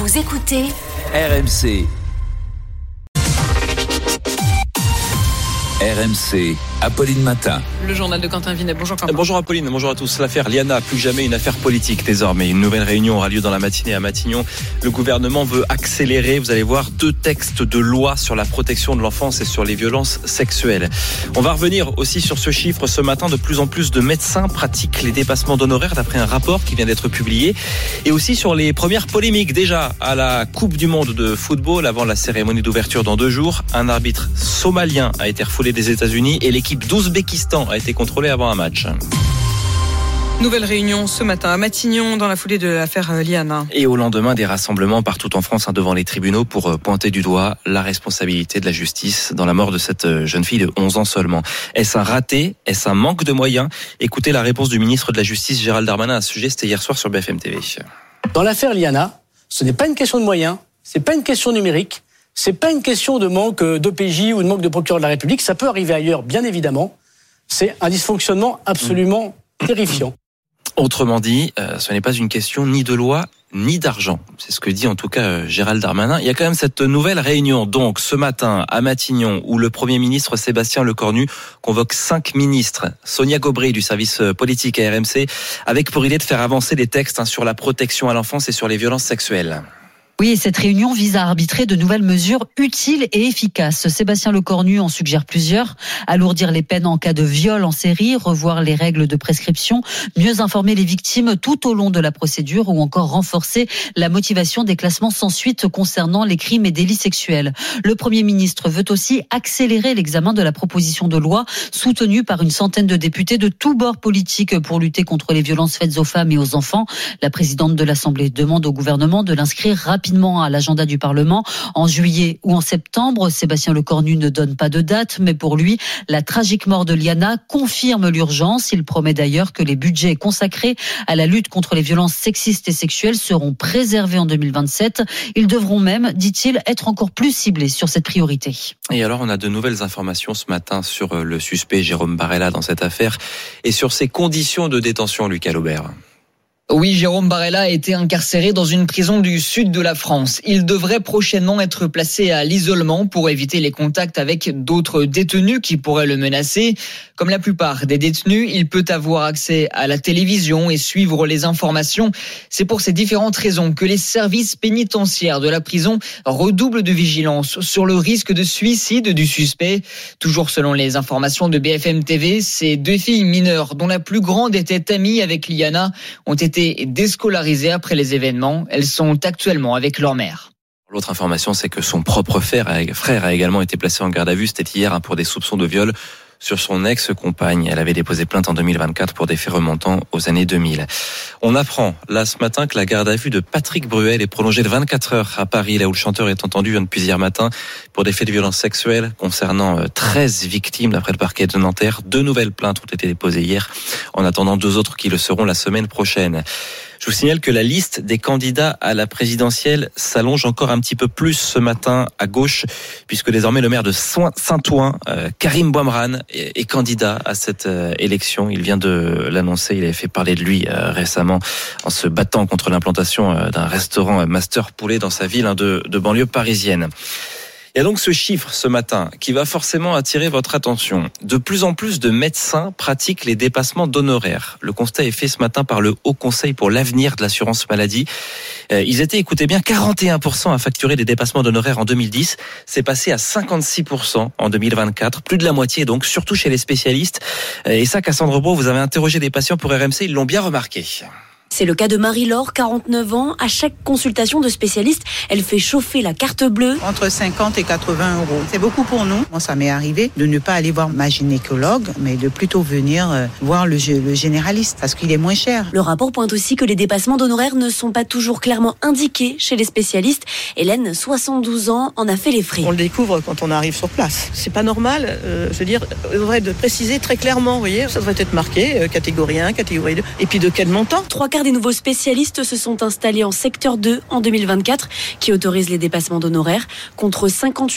Vous écoutez RMC. RMC, Apolline Matin. Le journal de Quentin Vinet. Bonjour Quentin. Bonjour Apolline, bonjour à tous. L'affaire Liana, plus jamais une affaire politique désormais. Une nouvelle réunion aura lieu dans la matinée à Matignon. Le gouvernement veut accélérer, vous allez voir, 2 textes de loi sur la protection de l'enfance et sur les violences sexuelles. On va revenir aussi sur ce chiffre ce matin. De plus en plus de médecins pratiquent les dépassements d'honoraires d'après un rapport qui vient d'être publié. Et aussi sur les premières polémiques. Déjà à la Coupe du Monde de football, avant la cérémonie d'ouverture dans 2 jours, un arbitre somalien a été refoulé des États-Unis et l'équipe d'Ouzbékistan a été contrôlée avant un match. Nouvelle réunion ce matin à Matignon dans la foulée de l'affaire Liana. Et au lendemain des rassemblements partout en France devant les tribunaux pour pointer du doigt la responsabilité de la justice dans la mort de cette jeune fille de 11 ans seulement. Est-ce un raté ? Est-ce un manque de moyens ? Écoutez la réponse du ministre de la Justice Gérald Darmanin à ce sujet, c'était hier soir sur BFM TV. Dans l'affaire Liana, ce n'est pas une question de moyens, c'est pas une question numérique. C'est pas une question de manque d'OPJ ou de manque de procureur de la République. Ça peut arriver ailleurs, bien évidemment. C'est un dysfonctionnement absolument terrifiant. Autrement dit, ce n'est pas une question ni de loi ni d'argent. C'est ce que dit en tout cas Gérald Darmanin. Il y a quand même cette nouvelle réunion, donc ce matin à Matignon, où le Premier ministre Sébastien Lecornu convoque 5 ministres. Sonia Gobry du service politique à RMC, avec pour idée de faire avancer des textes sur la protection à l'enfance et sur les violences sexuelles. Oui, cette réunion vise à arbitrer de nouvelles mesures utiles et efficaces. Sébastien Lecornu en suggère plusieurs. Alourdir les peines en cas de viol en série, revoir les règles de prescription, mieux informer les victimes tout au long de la procédure ou encore renforcer la motivation des classements sans suite concernant les crimes et délits sexuels. Le Premier ministre veut aussi accélérer l'examen de la proposition de loi soutenue par une centaine de députés de tous bords politiques pour lutter contre les violences faites aux femmes et aux enfants. La présidente de l'Assemblée demande au gouvernement de l'inscrire rapidement à l'agenda du Parlement en juillet ou en septembre. Sébastien Lecornu ne donne pas de date, mais pour lui, la tragique mort de Liana confirme l'urgence. Il promet d'ailleurs que les budgets consacrés à la lutte contre les violences sexistes et sexuelles seront préservés en 2027. Ils devront même, dit-il, être encore plus ciblés sur cette priorité. Et alors, on a de nouvelles informations ce matin sur le suspect Jérôme Barella dans cette affaire et sur ses conditions de détention, Lucas Laubert. Oui, Jérôme Barella a été incarcéré dans une prison du sud de la France. Il devrait prochainement être placé à l'isolement pour éviter les contacts avec d'autres détenus qui pourraient le menacer. Comme la plupart des détenus, il peut avoir accès à la télévision et suivre les informations. C'est pour ces différentes raisons que les services pénitentiaires de la prison redoublent de vigilance sur le risque de suicide du suspect. Toujours selon les informations de BFM TV, ces 2 filles mineures, dont la plus grande était amie avec Liana, ont été déscolarisées après les événements. Elles sont actuellement avec leur mère. L'autre information, c'est que son propre frère a également été placé en garde à vue. C'était hier pour des soupçons de viol sur son ex-compagne. Elle avait déposé plainte en 2024 pour des faits remontant aux années 2000. On apprend là ce matin que la garde à vue de Patrick Bruel est prolongée de 24 heures à Paris, là où le chanteur est entendu depuis hier matin pour des faits de violences sexuelles concernant 13 victimes d'après le parquet de Nanterre. 2 nouvelles plaintes ont été déposées hier, en attendant 2 autres qui le seront la semaine prochaine. Je vous signale que la liste des candidats à la présidentielle s'allonge encore un petit peu plus ce matin à gauche, puisque désormais le maire de Saint-Ouen, Karim Bouamrane, est candidat à cette élection. Il vient de l'annoncer, il avait fait parler de lui récemment en se battant contre l'implantation d'un restaurant Master Poulet dans sa ville de banlieue parisienne. Il y a donc ce chiffre ce matin qui va forcément attirer votre attention. De plus en plus de médecins pratiquent les dépassements d'honoraires. Le constat est fait ce matin par le Haut Conseil pour l'avenir de l'assurance maladie. Ils étaient, écoutez bien, 41% à facturer des dépassements d'honoraires en 2010. C'est passé à 56% en 2024. Plus de la moitié donc, surtout chez les spécialistes. Et ça, Cassandre Beau, vous avez interrogé des patients pour RMC, ils l'ont bien remarqué. C'est le cas de Marie-Laure, 49 ans. À chaque consultation de spécialiste, elle fait chauffer la carte bleue. Entre 50 et 80 euros. C'est beaucoup pour nous. Moi, ça m'est arrivé de ne pas aller voir ma gynécologue, mais de plutôt venir voir le généraliste, parce qu'il est moins cher. Le rapport pointe aussi que les dépassements d'honoraires ne sont pas toujours clairement indiqués chez les spécialistes. Hélène, 72 ans, en a fait les frais. On le découvre quand on arrive sur place. C'est pas normal. Je veux dire, il faudrait préciser très clairement, vous voyez, ça devrait être marqué, catégorie 1, catégorie 2. Et puis de quel montant ? 3/4 tiers des nouveaux spécialistes se sont installés en secteur 2 en 2024, qui autorise les dépassements d'honoraires, contre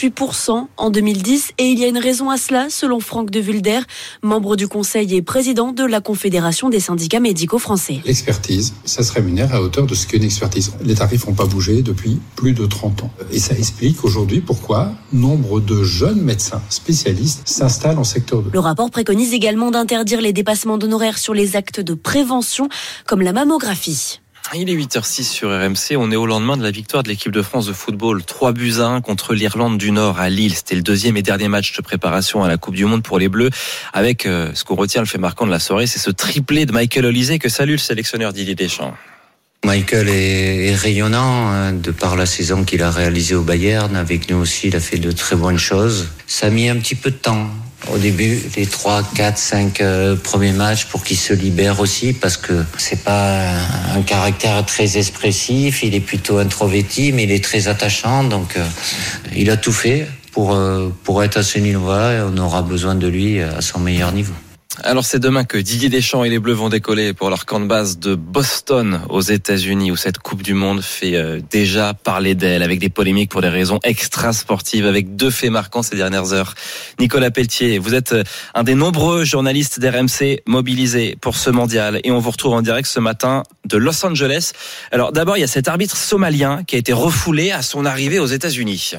58% en 2010. Et il y a une raison à cela, selon Franck de Vulder, membre du conseil et président de la Confédération des syndicats médicaux français. L'expertise, ça se rémunère à hauteur de ce qu'est une expertise. Les tarifs n'ont pas bougé depuis plus de 30 ans. Et ça explique aujourd'hui pourquoi nombre de jeunes médecins spécialistes s'installent en secteur 2. Le rapport préconise également d'interdire les dépassements d'honoraires sur les actes de prévention, comme la mammographie. Il est 8h06 sur RMC. On est au lendemain de la victoire de l'équipe de France de football. 3-1 contre l'Irlande du Nord à Lille. C'était le deuxième et dernier match de préparation à la Coupe du Monde pour les Bleus. Avec ce qu'on retient, le fait marquant de la soirée, c'est ce triplé de Michael Olise que salue le sélectionneur Didier Deschamps. Michael est rayonnant de par la saison qu'il a réalisée au Bayern. Avec nous aussi, il a fait de très bonnes choses. Ça a mis un petit peu de temps. Au début, les 3, 4, 5 premiers matchs pour qu'il se libère aussi, parce que c'est pas un caractère très expressif, il est plutôt introverti, mais il est très attachant, donc il a tout fait pour être à ce niveau-là, et on aura besoin de lui à son meilleur niveau. Alors c'est demain que Didier Deschamps et les Bleus vont décoller pour leur camp de base de Boston aux États-Unis, où cette Coupe du Monde fait déjà parler d'elle, avec des polémiques pour des raisons extra-sportives, avec 2 faits marquants ces dernières heures. Nicolas Pelletier, vous êtes un des nombreux journalistes d'RMC mobilisés pour ce mondial, et on vous retrouve en direct ce matin de Los Angeles. Alors d'abord, il y a cet arbitre somalien qui a été refoulé à son arrivée aux États-Unis.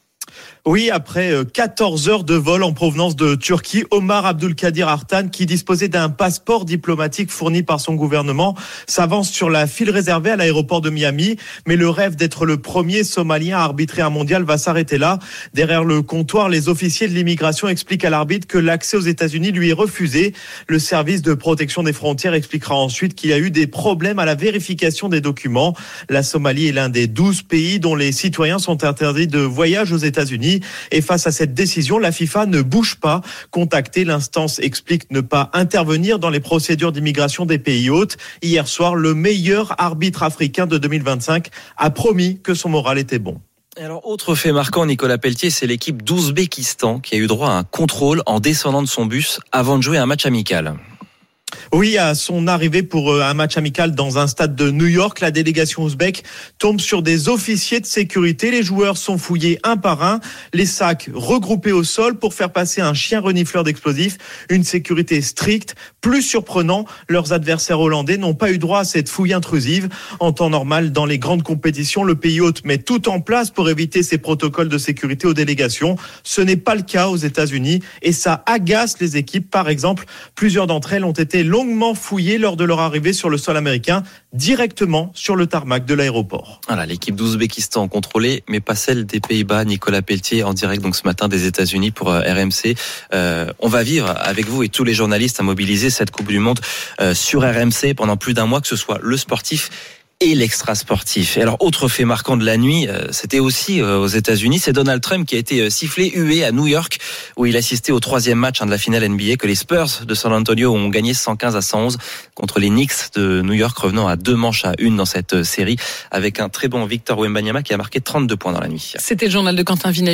Oui, après 14 heures de vol en provenance de Turquie, Omar Abdulkadir Artan, qui disposait d'un passeport diplomatique fourni par son gouvernement, s'avance sur la file réservée à l'aéroport de Miami. Mais le rêve d'être le premier Somalien à arbitrer un mondial va s'arrêter là. Derrière le comptoir, les officiers de l'immigration expliquent à l'arbitre que l'accès aux États-Unis lui est refusé. Le service de protection des frontières expliquera ensuite qu'il y a eu des problèmes à la vérification des documents. La Somalie est l'un des 12 pays dont les citoyens sont interdits de voyage aux États-Unis. Et face à cette décision, la FIFA ne bouge pas. Contactée, l'instance explique ne pas intervenir dans les procédures d'immigration des pays hôtes. Hier soir, le meilleur arbitre africain de 2025 a promis que son moral était bon. Alors, autre fait marquant, Nicolas Pelletier, c'est l'équipe d'Ouzbékistan qui a eu droit à un contrôle en descendant de son bus avant de jouer un match amical. Oui, à son arrivée pour un match amical dans un stade de New York, la délégation ouzbèque tombe sur des officiers de sécurité. Les joueurs sont fouillés un par un, les sacs regroupés au sol pour faire passer un chien renifleur d'explosifs. Une sécurité stricte. Plus surprenant, leurs adversaires hollandais n'ont pas eu droit à cette fouille intrusive. En temps normal, dans les grandes compétitions, le pays hôte met tout en place pour éviter ces protocoles de sécurité aux délégations. Ce n'est pas le cas aux États-Unis et ça agace les équipes. Par exemple, plusieurs d'entre elles ont été longuement fouillées lors de leur arrivée sur le sol américain, directement sur le tarmac de l'aéroport. Voilà, l'équipe d'Ouzbékistan contrôlée, mais pas celle des Pays-Bas. Nicolas Pelletier en direct donc ce matin des États-Unis pour RMC. On va vivre avec vous et tous les journalistes à mobiliser cette Coupe du Monde sur RMC pendant plus d'un mois, que ce soit le sportif et l'extra-sportif. Et alors, autre fait marquant de la nuit, c'était aussi aux États-Unis, c'est Donald Trump qui a été sifflé, hué à New York, où il assistait au 3e match de la finale NBA, que les Spurs de San Antonio ont gagné 115-111 contre les Knicks de New York, revenant à 2 manches à 1 dans cette série, avec un très bon Victor Wembanyama qui a marqué 32 points dans la nuit. C'était le journal de Quentin Vinel.